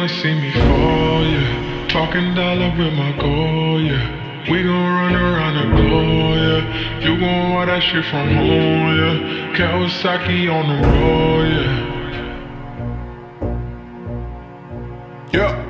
wanna see me fall, yeah. Talking dollar with my goal, yeah. We gon' run around the globe, yeah. You gon' want that shit from home, yeah. Kawasaki on the road, yeah. Yeah.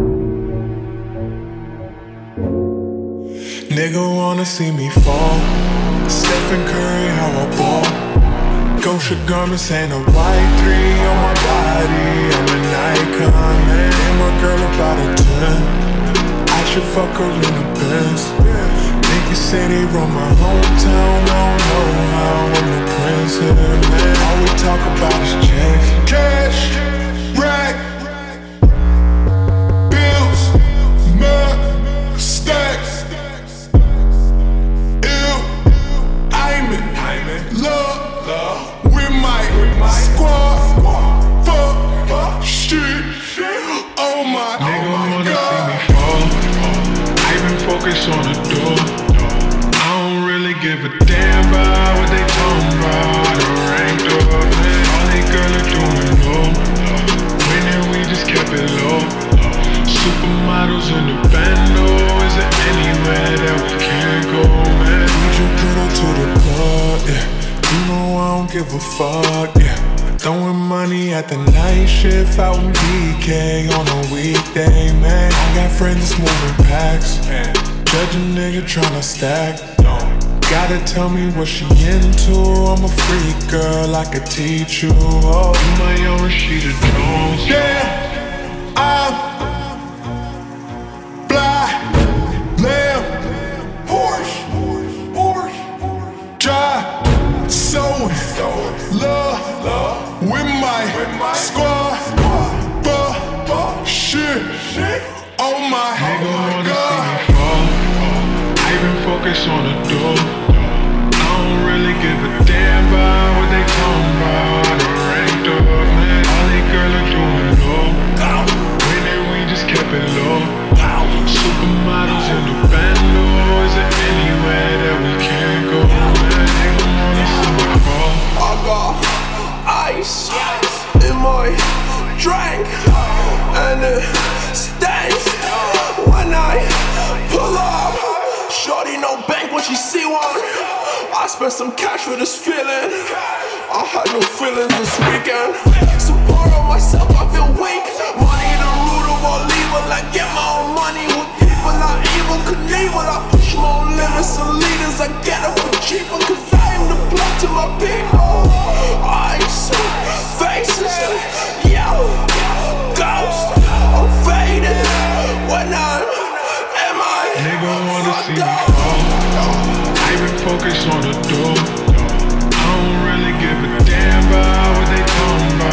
Nigga wanna see me fall. Stephen Curry, how I ball. Gosha garments and a white 3 on my body. I'm an icon, man. And my girl about a 10. I should fuck her in the Benz. Niggas say they run my hometown. I don't know how I'm the prince here, man. All we talk about is checks. Cash, rack, bills, mud, stacks. Ill, I'm in love with my squad. Fuck, shit. Oh my God. Nigga wanna see me fall. I been focused on the door. I don't really give a damn about what they talking about. The rank door, man. All they girls are doing low. Winning, we just kept it low. Supermodels in the bando. Is there anywhere that we can't go, man? We just put her to the club, yeah. You know I don't give a fuck, yeah. Throwing money at the night shift out in BK on a weekday, man. I got friends that's moving packs. Judge a nigga tryna stack. Gotta tell me what she into. I'm a freak girl, I could teach you. Oh, you my own Rashida Jones. Yeah, I'm fly, lamb, Porsche, drive, sewing, love with my squad. Shit, oh my God. I been focused on the door. I don't really give a damn about what they talking about. The rank door, man. All they girls are doing low. Winning, we just kept it low. Supermodels in the bando. Is there anywhere that we can't go, man? They don't wanna see me fall. I got ice in my drink, and it stinks when I pull up. Shorty no bank when she see one. I spent some cash for this feeling. I had no feelings this weekend. Support on myself, I feel weak. Money the root of all evil. I get my own money with people I evil Knievel. I push my own limits and leaders. I get it for cheaper, cause I am the plot to my people. Ice, faces, yo, ghost. I'm faded when I'm Nigga wanna see me fall. I been focused on the door. I don't really give a damn about what they talking about.